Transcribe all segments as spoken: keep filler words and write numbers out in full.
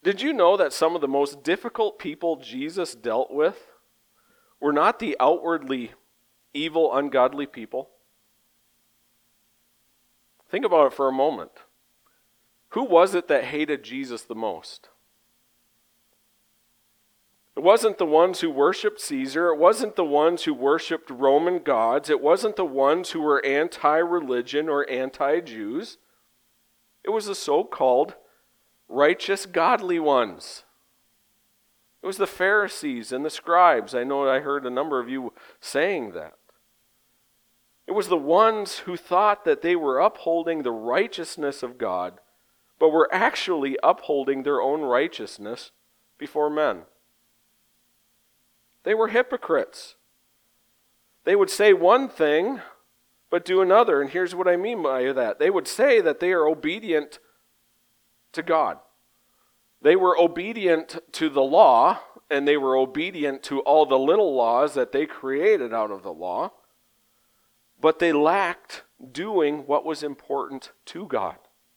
Did you know that some of the most difficult people Jesus dealt with were not the outwardly evil, ungodly people? Think about it for a moment. Who was it that hated Jesus the most? It wasn't the ones who worshipped Caesar. It wasn't the ones who worshipped Roman gods. It wasn't the ones who were anti-religion or anti-Jews. It was the so-called righteous, godly ones. It was the Pharisees and the scribes. I know I heard a number of you saying that. It was the ones who thought that they were upholding the righteousness of God, but were actually upholding their own righteousness before men. They were hypocrites. They would say one thing, but do another. And here's what I mean by that. They would say that they are obedient to God. They were obedient to the law, and they were obedient to all the little laws that they created out of the law, but they lacked doing what was important to God.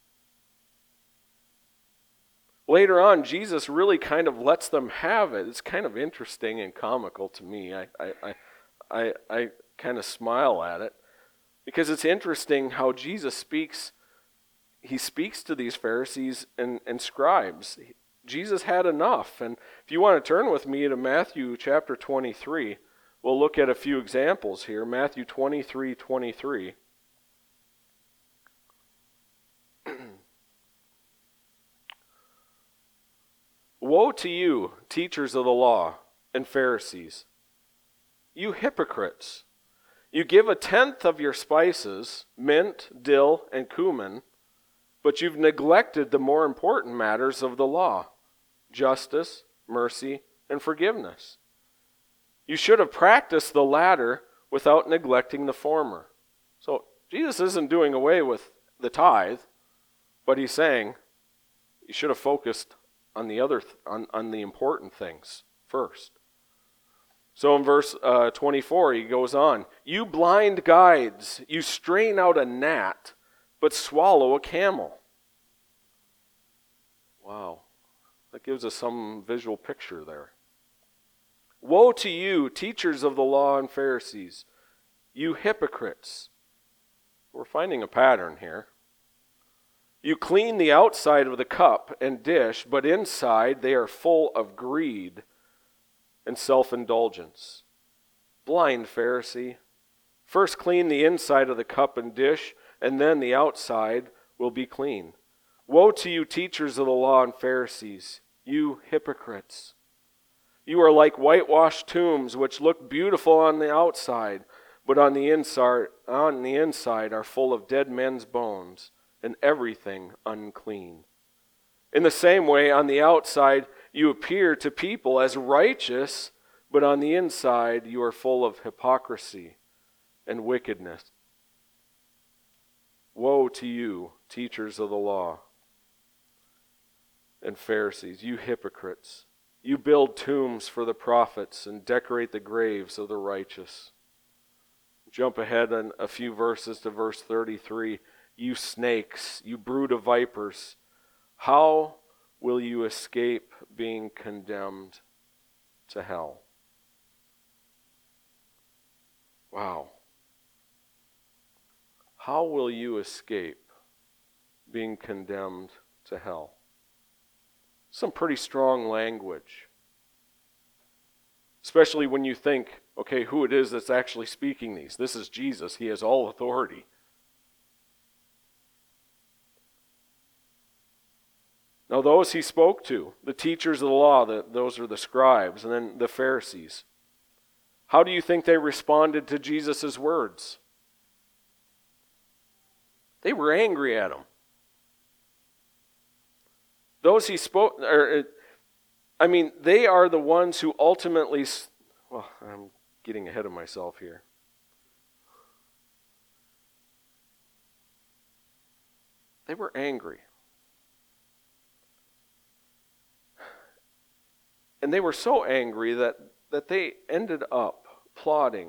Later on, Jesus really kind of lets them have it. It's kind of interesting and comical to me. I, I, I, I, I kind of smile at it because it's interesting how Jesus speaks. He speaks to these Pharisees and, and scribes. Jesus had enough. And if you want to turn with me to Matthew chapter twenty-three, we'll look at a few examples here. Matthew twenty-three twenty-three. Woe to you, teachers of the law and Pharisees, you hypocrites! You give a tenth of your spices, mint, dill, and cumin, but you've neglected the more important matters of the law, justice, mercy, and forgiveness. You should have practiced the latter without neglecting the former. So Jesus isn't doing away with the tithe, but he's saying you should have focused on the other, th- on, on the important things first. So in verse uh, twenty-four, he goes on, you blind guides, you strain out a gnat, but swallow a camel. Wow, that gives us some visual picture there. Woe to you, teachers of the law and Pharisees, you hypocrites. We're finding a pattern here. You clean the outside of the cup and dish, but inside they are full of greed and self-indulgence. Blind Pharisee, first clean the inside of the cup and dish, and then the outside will be clean. Woe to you, teachers of the law and Pharisees, you hypocrites! You are like whitewashed tombs, which look beautiful on the outside, but on the inside, on the inside are full of dead men's bones and everything unclean. In the same way, on the outside, you appear to people as righteous, but on the inside, you are full of hypocrisy and wickedness. Woe to you, teachers of the law and Pharisees, you hypocrites! You build tombs for the prophets and decorate the graves of the righteous. Jump ahead on a few verses to verse thirty-three. You snakes, you brood of vipers, how will you escape being condemned to hell? Wow. How will you escape being condemned to hell? Some pretty strong language. Especially when you think, okay, who it is that's actually speaking these. This is Jesus. He has all authority. Now those he spoke to, the teachers of the law, the, those are the scribes, and then the Pharisees. How do you think they responded to Jesus' words? They were angry at him. Those he spoke, or, I mean, they are the ones who ultimately, well, I'm getting ahead of myself here. They were angry. And they were so angry that, that they ended up plotting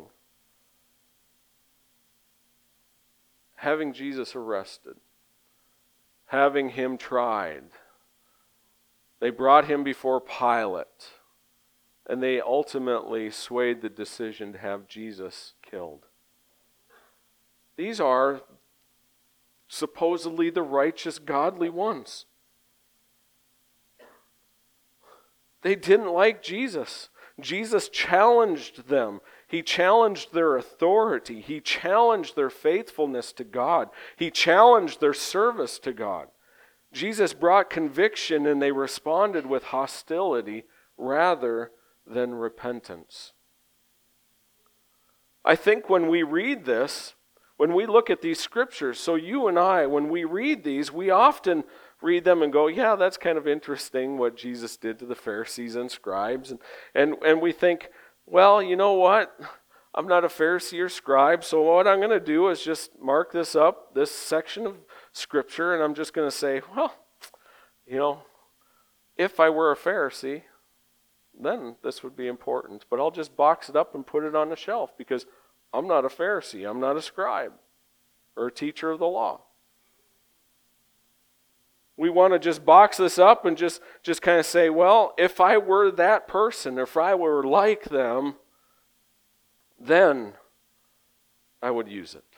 having Jesus arrested, having him tried, They brought him before Pilate, and they ultimately swayed the decision to have Jesus killed. These are supposedly the righteous, godly ones. They didn't like Jesus. Jesus challenged them. He challenged their authority. He challenged their faithfulness to God. He challenged their service to God. Jesus brought conviction, and they responded with hostility rather than repentance. I think when we read this, when we look at these scriptures, so you and I, when we read these, we often read them and go, yeah, that's kind of interesting what Jesus did to the Pharisees and scribes. And, and, and we think, well, you know what? I'm not a Pharisee or scribe, so what I'm going to do is just mark this up, this section of Scripture, and I'm just going to say, well, you know, if I were a Pharisee, then this would be important. But I'll just box it up and put it on the shelf because I'm not a Pharisee. I'm not a scribe or a teacher of the law. We want to just box this up and just, just kind of say, well, if I were that person, if I were like them, then I would use it.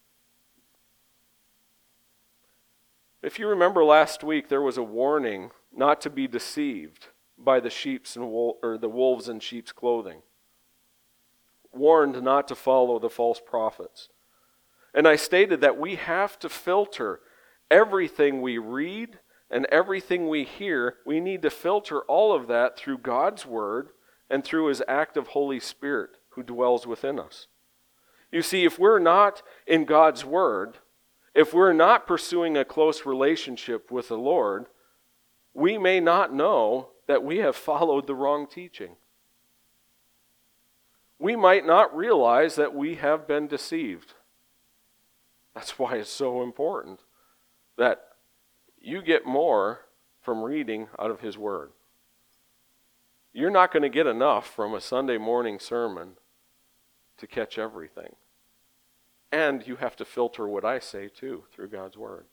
If you remember last week, there was a warning not to be deceived by the sheep's and wol- or the wolves in sheep's clothing. Warned not to follow the false prophets. And I stated that we have to filter everything we read and everything we hear. We need to filter all of that through God's Word and through His active Holy Spirit who dwells within us. You see, if we're not in God's Word, if we're not pursuing a close relationship with the Lord, we may not know that we have followed the wrong teaching. We might not realize that we have been deceived. That's why it's so important that you get more from reading out of His Word. You're not going to get enough from a Sunday morning sermon to catch everything. And you have to filter what I say too through God's Word.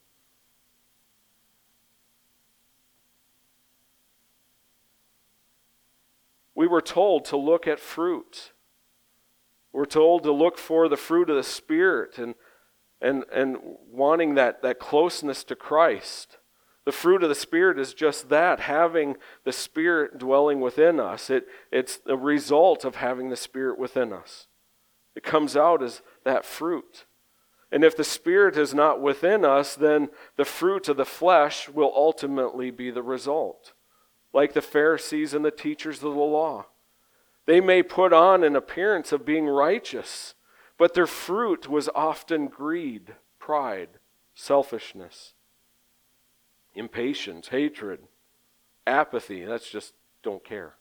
We were told to look at fruit. We're told to look for the fruit of the Spirit and and and wanting that, that closeness to Christ. The fruit of the Spirit is just that, having the Spirit dwelling within us. It, it's the result of having the Spirit within us. It comes out as that fruit. And if the Spirit is not within us, then the fruit of the flesh will ultimately be the result. Like the Pharisees and the teachers of the law. They may put on an appearance of being righteous, but their fruit was often greed, pride, selfishness, impatience, hatred, apathy. That's just don't care.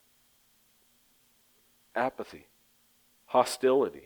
Apathy, hostility.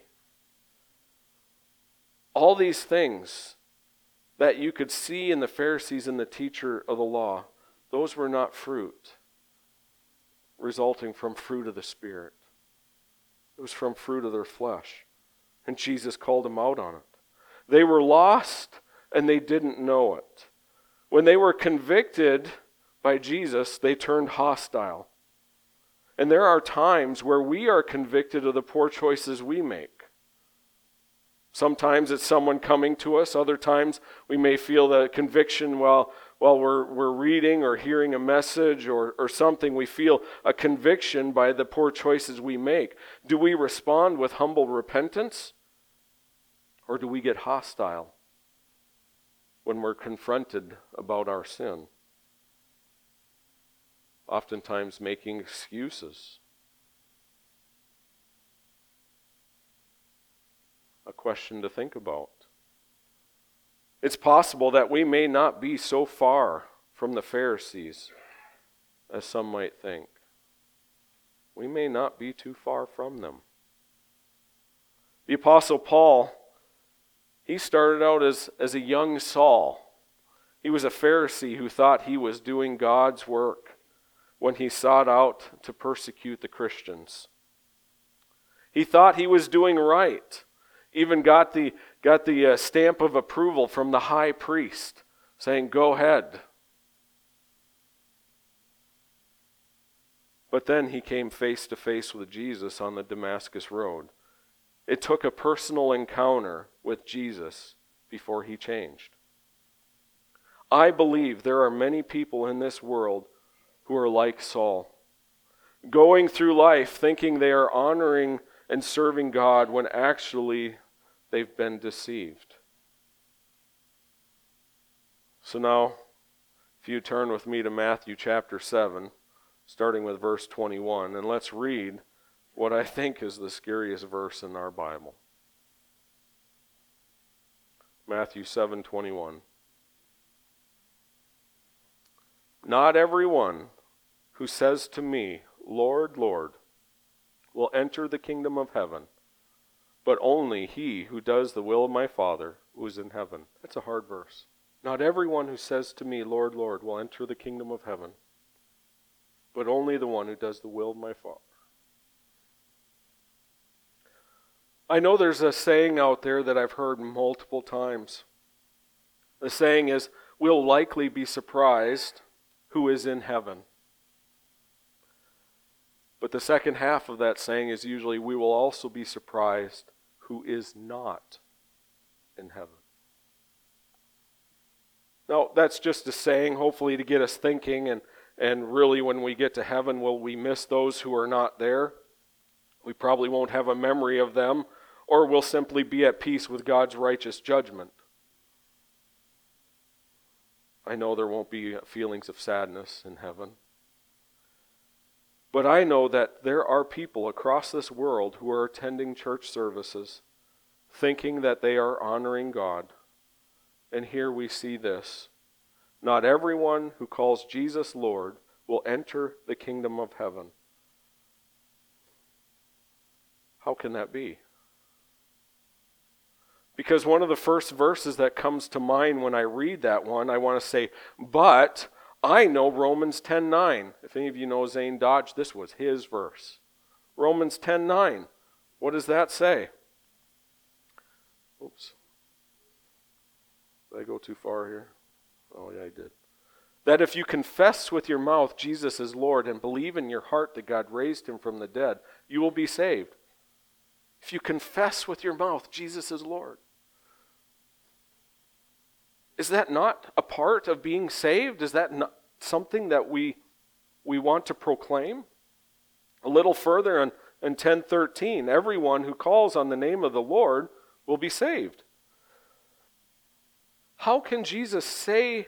All these things that you could see in the Pharisees and the teacher of the law, those were not fruit resulting from fruit of the Spirit. It was from fruit of their flesh. And Jesus called them out on it. They were lost and they didn't know it. When they were convicted by Jesus, they turned hostile. And there are times where we are convicted of the poor choices we make. Sometimes it's someone coming to us. Other times we may feel the conviction while, while we're, we're reading or hearing a message or, or something. We feel a conviction by the poor choices we make. Do we respond with humble repentance? Or do we get hostile when we're confronted about our sin? Oftentimes making excuses. A question to think about. It's possible that we may not be so far from the Pharisees as some might think. We may not be too far from them. The Apostle Paul, he started out as, as a young Saul. He was a Pharisee who thought he was doing God's work when he sought out to persecute the Christians. He thought he was doing right. Even got the, got the uh, stamp of approval from the high priest saying, go ahead. But then he came face to face with Jesus on the Damascus Road. It took a personal encounter with Jesus before he changed. I believe there are many people in this world who are like Saul, going through life thinking they are honoring and serving God when actually they've been deceived. So now, if you turn with me to Matthew chapter seven, starting with verse twenty-one, and let's read what I think is the scariest verse in our Bible. Matthew seven twenty-one. Not everyone who says to me, Lord, Lord, will enter the kingdom of heaven, but only he who does the will of my Father who is in heaven. That's a hard verse. Not everyone who says to me, Lord, Lord, will enter the kingdom of heaven, but only the one who does the will of my Father. I know there's a saying out there that I've heard multiple times. The saying is, we'll likely be surprised who is in heaven. But the second half of that saying is usually, we will also be surprised who is not in heaven. Now, that's just a saying, hopefully to get us thinking, and, and really when we get to heaven, will we miss those who are not there? We probably won't have a memory of them, or we'll simply be at peace with God's righteous judgment. I know there won't be feelings of sadness in heaven. But I know that there are people across this world who are attending church services, thinking that they are honoring God. And here we see this. Not everyone who calls Jesus Lord will enter the kingdom of heaven. How can that be? Because one of the first verses that comes to mind when I read that one, I want to say, but I know Romans ten nine. If any of you know Zane Dodge, this was his verse. Romans ten nine. What does that say? Oops. Did I go too far here? Oh, yeah, I did. That if you confess with your mouth Jesus is Lord and believe in your heart that God raised him from the dead, you will be saved. If you confess with your mouth Jesus is Lord. Is that not a part of being saved? Is that not something that we we want to proclaim? A little further in, in ten thirteen, everyone who calls on the name of the Lord will be saved. How can Jesus say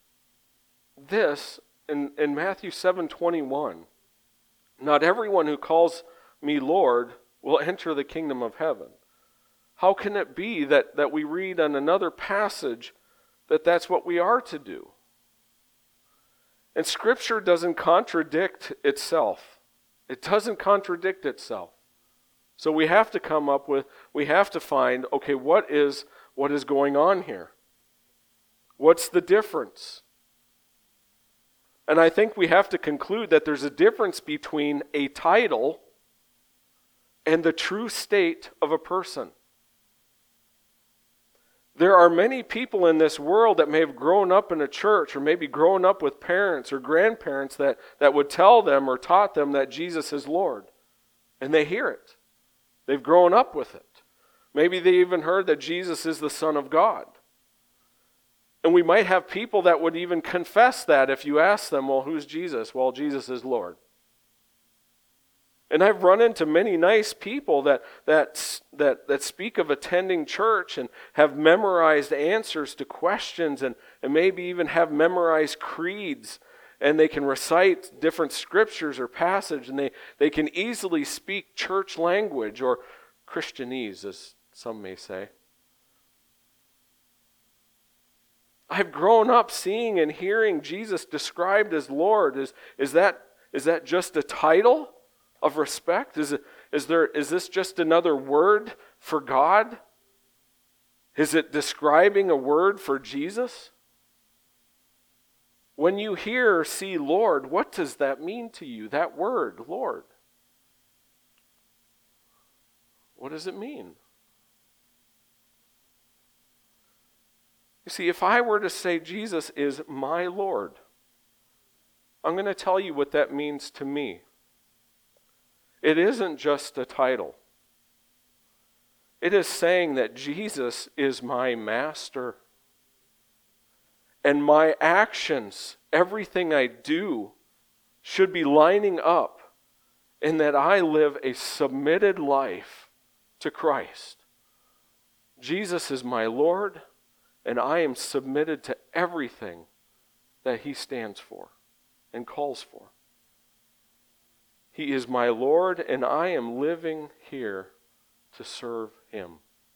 this in, in Matthew seven twenty-one? Not everyone who calls me Lord will enter the kingdom of heaven. How can it be that, that we read on another passage that that's what we are to do? And Scripture doesn't contradict itself. It doesn't contradict itself. So we have to come up with, we have to find, okay, what is what is going on here? What's the difference? And I think we have to conclude that there's a difference between a title and the true state of a person. There are many people in this world that may have grown up in a church or maybe grown up with parents or grandparents that, that would tell them or taught them that Jesus is Lord. And they hear it. They've grown up with it. Maybe they even heard that Jesus is the Son of God. And we might have people that would even confess that if you ask them, well, who's Jesus? Well, Jesus is Lord. And I've run into many nice people that that that that speak of attending church and have memorized answers to questions and, and maybe even have memorized creeds, and they can recite different scriptures or passage, and they, they can easily speak church language or Christianese, as some may say. I've grown up seeing and hearing Jesus described as Lord. Is, is that is that just a title of respect? Is it, is there is this just another word for God? Is it describing a word for Jesus? When you hear or see Lord, what does that mean to you? That word, Lord. What does it mean? You see, if I were to say Jesus is my Lord, I'm going to tell you what that means to me. It isn't just a title. It is saying that Jesus is my master. And my actions, everything I do, should be lining up in that I live a submitted life to Christ. Jesus is my Lord, and I am submitted to everything that He stands for and calls for. He is my Lord, and I am living here to serve Him.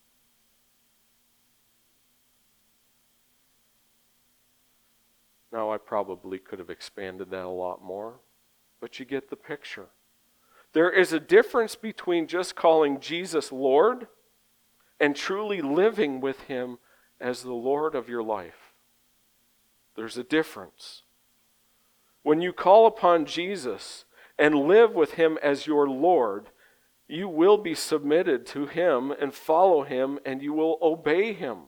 Now, I probably could have expanded that a lot more, but you get the picture. There is a difference between just calling Jesus Lord and truly living with Him as the Lord of your life. There's a difference. When you call upon Jesus and live with Him as your Lord, you will be submitted to Him and follow Him, and you will obey Him.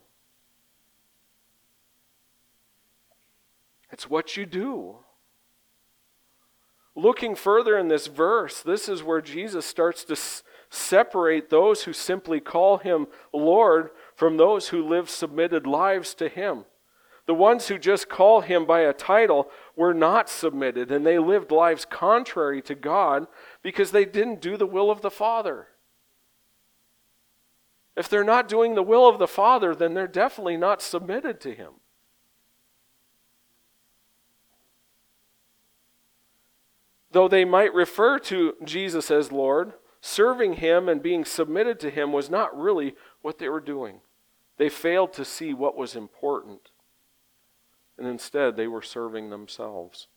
It's what you do. Looking further in this verse, this is where Jesus starts to s- separate those who simply call Him Lord from those who live submitted lives to Him. The ones who just call Him by a title were not submitted, and they lived lives contrary to God because they didn't do the will of the Father. If they're not doing the will of the Father, then they're definitely not submitted to Him. Though they might refer to Jesus as Lord, serving Him and being submitted to Him was not really what they were doing. They failed to see what was important. And instead, they were serving themselves.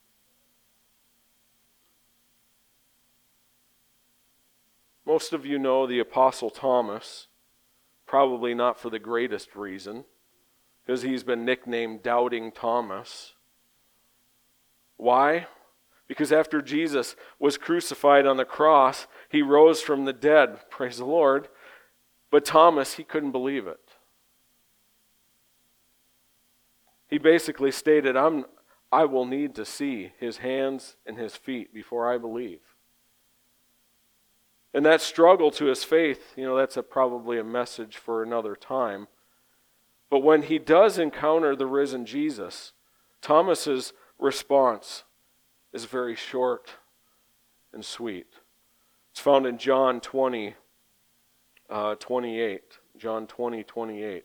Most of you know the Apostle Thomas, probably not for the greatest reason, because he's been nicknamed Doubting Thomas. Why? Because after Jesus was crucified on the cross, He rose from the dead, praise the Lord. But Thomas, he couldn't believe it. He basically stated, I'm, I will need to see His hands and His feet before I believe. And that struggle to his faith, you know, that's a, probably a message for another time. But when he does encounter the risen Jesus, Thomas's response is very short and sweet. It's found in John twenty, uh, twenty-eight. John twenty, twenty-eight.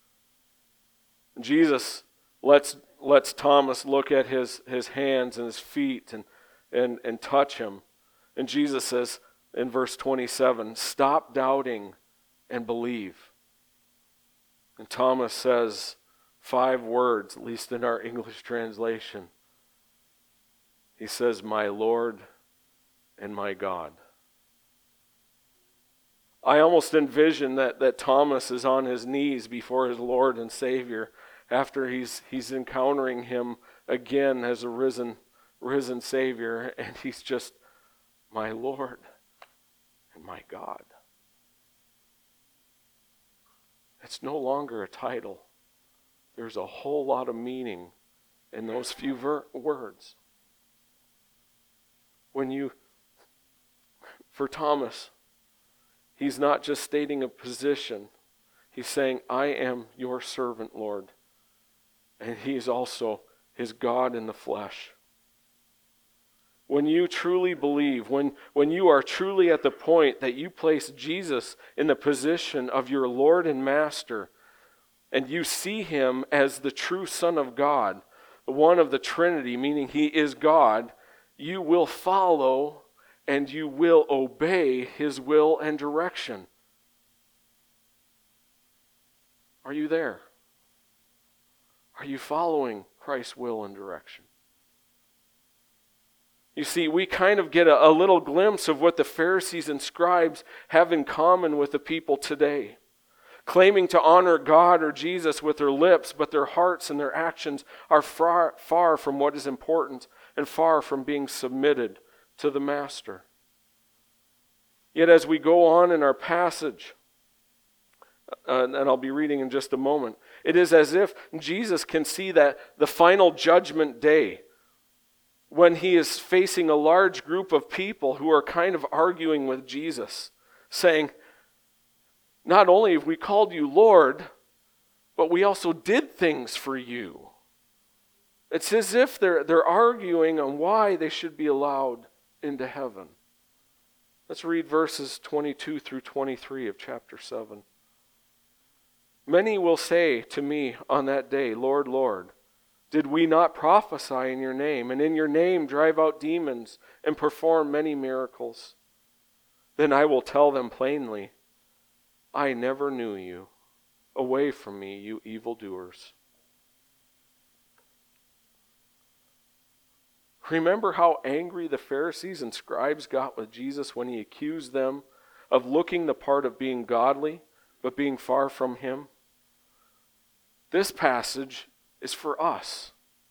Jesus lets lets Thomas look at his, his hands and his feet and, and, and touch him. And Jesus says in verse twenty-seven, "Stop doubting and believe." And Thomas says five words, at least in our English translation. He says, "My Lord and my God." I almost envision that, that Thomas is on his knees before his Lord and Savior after he's he's encountering Him again as a risen, risen Savior, and he's just, "My Lord and my God." It's no longer a title. There's a whole lot of meaning in those few ver- words. When you, for Thomas, he's not just stating a position. He's saying, "I am your servant, Lord." And he is also his God in the flesh. When you truly believe, when, when you are truly at the point that you place Jesus in the position of your Lord and Master, and you see Him as the true Son of God, the one of the Trinity, meaning He is God, you will follow and you will obey His will and direction. Are you there? Are you following Christ's will and direction? You see, we kind of get a, a little glimpse of what the Pharisees and scribes have in common with the people today. Claiming to honor God or Jesus with their lips, but their hearts and their actions are far, far from what is important and far from being submitted to the Master. Yet as we go on in our passage, uh, and I'll be reading in just a moment, it is as if Jesus can see that the final judgment day, when he is facing a large group of people who are kind of arguing with Jesus, saying, not only have we called you Lord, but we also did things for you. It's as if they're, they're arguing on why they should be allowed into heaven. Let's read verses twenty-two through twenty-three of chapter seven. Many will say to me on that day, Lord, Lord, did we not prophesy in your name, and in your name drive out demons and perform many miracles? Then I will tell them plainly, I never knew you. Away from me, you evildoers. Remember how angry the Pharisees and scribes got with Jesus when he accused them of looking the part of being godly, but being far from him? This passage is for us.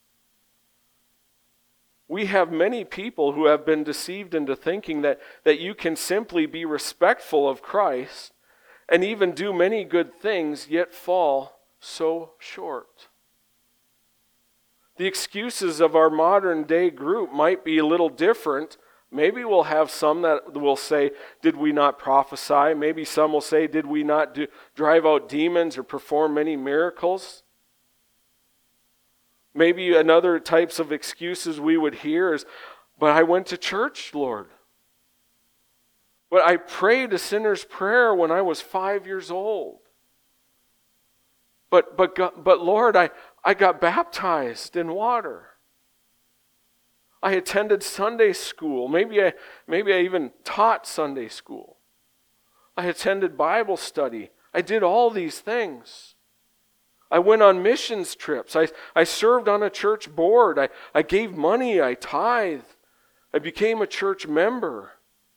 We have many people who have been deceived into thinking that, that you can simply be respectful of Christ and even do many good things, yet fall so short. The excuses of our modern day group might be a little different. Maybe we'll have some that will say, did we not prophesy? Maybe some will say, did we not do, drive out demons or perform many miracles? Maybe another types of excuses we would hear is, but I went to church, Lord. But I prayed a sinner's prayer when I was five years old. But but but Lord, I, I got baptized in water. I attended Sunday school. Maybe I maybe I even taught Sunday school. I attended Bible study. I did all these things. I went on missions trips. I, I served on a church board. I, I gave money. I tithed. I became a church member.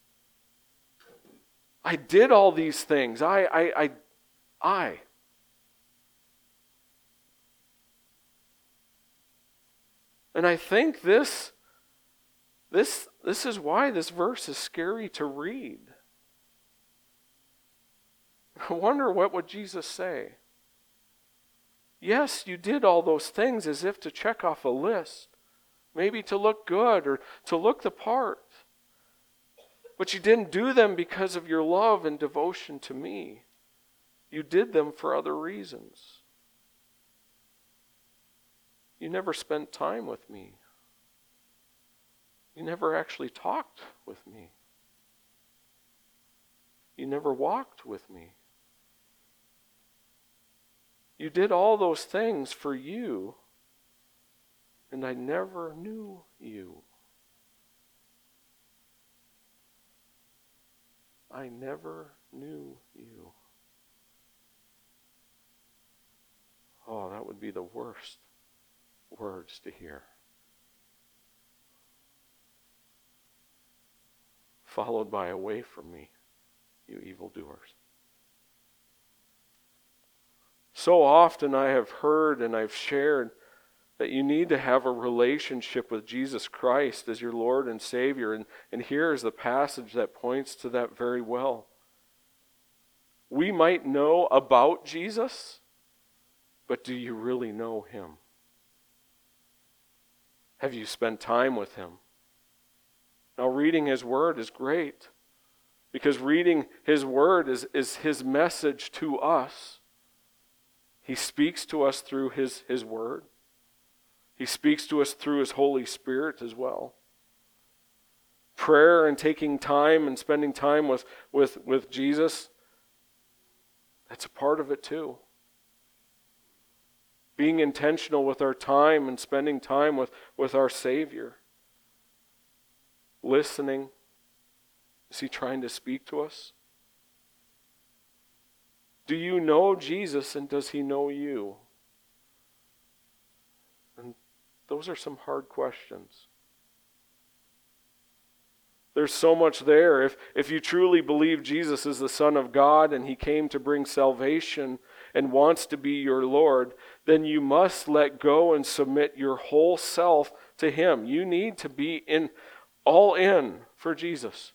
I did all these things. I, I, I, I. And I think this, this, this is why this verse is scary to read. I wonder what would Jesus say? Yes, you did all those things as if to check off a list, maybe to look good or to look the part. But you didn't do them because of your love and devotion to me. You did them for other reasons. You never spent time with me. You never actually talked with me. You never walked with me. You did all those things for you, and I never knew you. I never knew you. Oh, that would be the worst words to hear. Followed by away from me, you evildoers. So often I have heard and I've shared that you need to have a relationship with Jesus Christ as your Lord and Savior. And, and here is the passage that points to that very well. We might know about Jesus, but do you really know him? Have you spent time with him? Now, reading his word is great, because reading his word is, is his message to us. He speaks to us through his, his word. He speaks to us through his Holy Spirit as well. Prayer and taking time and spending time with, with, with Jesus, that's a part of it too. Being intentional with our time and spending time with, with our Savior. Listening. Is he trying to speak to us? Do you know Jesus, and does he know you? And those are some hard questions. There's so much there. If, if you truly believe Jesus is the Son of God and he came to bring salvation and wants to be your Lord, then you must let go and submit your whole self to him. You need to be in all in for Jesus.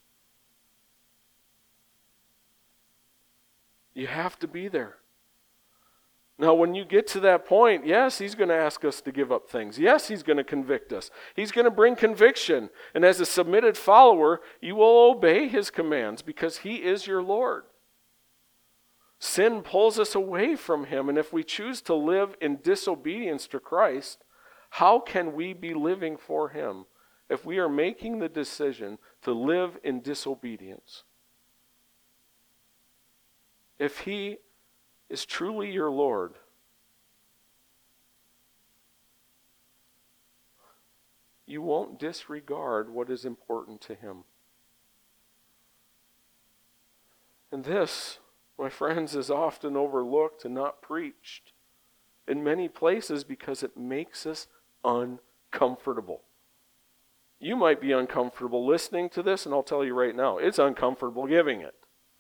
You have to be there. Now, when you get to that point, yes, he's going to ask us to give up things. Yes, he's going to convict us. He's going to bring conviction. And as a submitted follower, you will obey his commands because he is your Lord. Sin pulls us away from him, and if we choose to live in disobedience to Christ, how can we be living for him if we are making the decision to live in disobedience? If he is truly your Lord, you won't disregard what is important to him. And this, my friends, is often overlooked and not preached in many places because it makes us uncomfortable. You might be uncomfortable listening to this, and I'll tell you right now, it's uncomfortable giving it.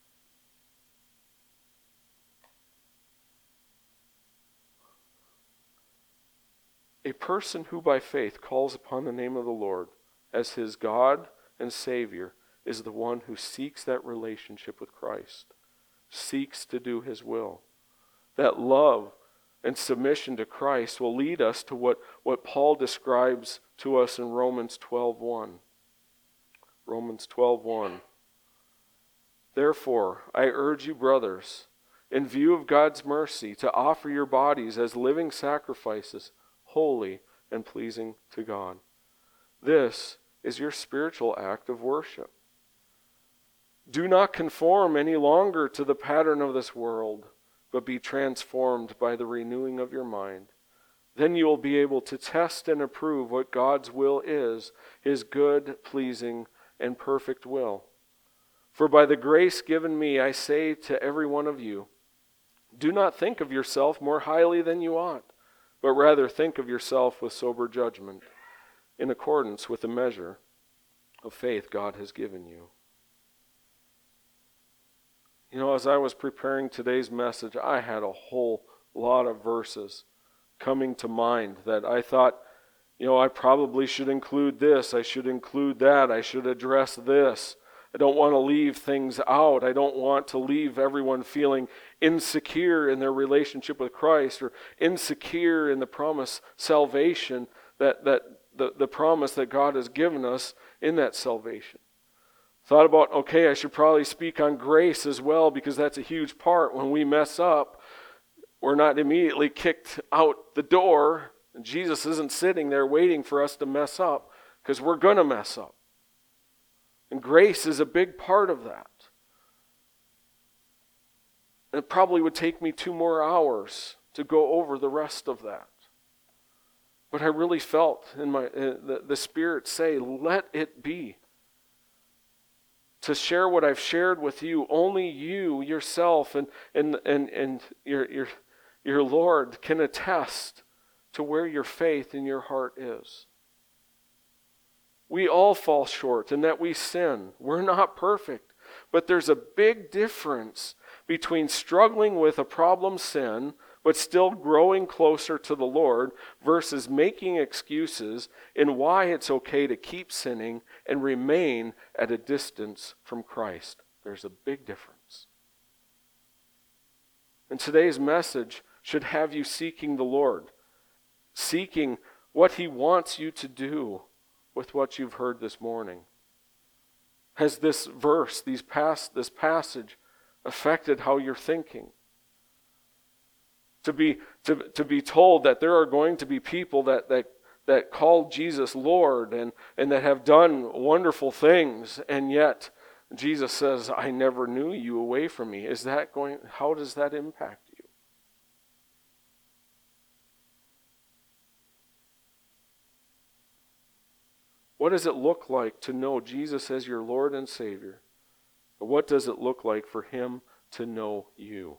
A person who by faith calls upon the name of the Lord as his God and Savior is the one who seeks that relationship with Christ, seeks to do his will. That love and submission to Christ will lead us to what, what Paul describes to us in Romans twelve one. Romans twelve one. Therefore, I urge you, brothers, in view of God's mercy, to offer your bodies as living sacrifices, holy and pleasing to God. This is your spiritual act of worship. Do not conform any longer to the pattern of this world, but be transformed by the renewing of your mind. Then you will be able to test and approve what God's will is, his good, pleasing, and perfect will. For by the grace given me, I say to every one of you, do not think of yourself more highly than you ought, but rather think of yourself with sober judgment, in accordance with the measure of faith God has given you. You know, as I was preparing today's message, I had a whole lot of verses coming to mind that I thought, you know, I probably should include this, I should include that, I should address this. I don't want to leave things out. I don't want to leave everyone feeling insecure in their relationship with Christ or insecure in the promised salvation, that, that the, the promise that God has given us in that salvation. Thought about, okay, I should probably speak on grace as well because that's a huge part. When we mess up, we're not immediately kicked out the door. And Jesus isn't sitting there waiting for us to mess up because we're going to mess up. And grace is a big part of that. And it probably would take me two more hours to go over the rest of that. But I really felt in my uh, the, the Spirit say, let it be. To share what I've shared with you, only you yourself and and and, and your, your, your Lord can attest to where your faith in your heart is. We all fall short in that we sin. We're not perfect. But there's a big difference between struggling with a problem sin, but still growing closer to the Lord, versus making excuses in why it's okay to keep sinning and remain at a distance from Christ. There's a big difference. And today's message should have you seeking the Lord, seeking what he wants you to do with what you've heard this morning. Has this verse, these past, this passage affected how you're thinking? To be, to, to be told that there are going to be people that, that, that call Jesus Lord and, and that have done wonderful things, and yet Jesus says, I never knew you, away from me. Is that going, how does that impact you? What does it look like to know Jesus as your Lord and Savior? What does it look like for him to know you?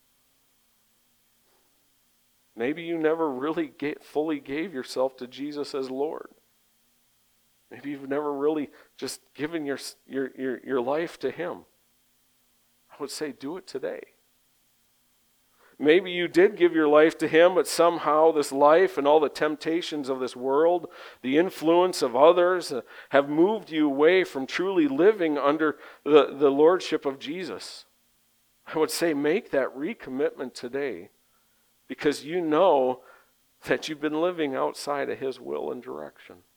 Maybe you never really get, fully gave yourself to Jesus as Lord. Maybe you've never really just given your, your, your, your life to him. I would say do it today. Maybe you did give your life to him, but somehow this life and all the temptations of this world, the influence of others, uh, have moved you away from truly living under the, the lordship of Jesus. I would say make that recommitment today because you know that you've been living outside of His will and direction.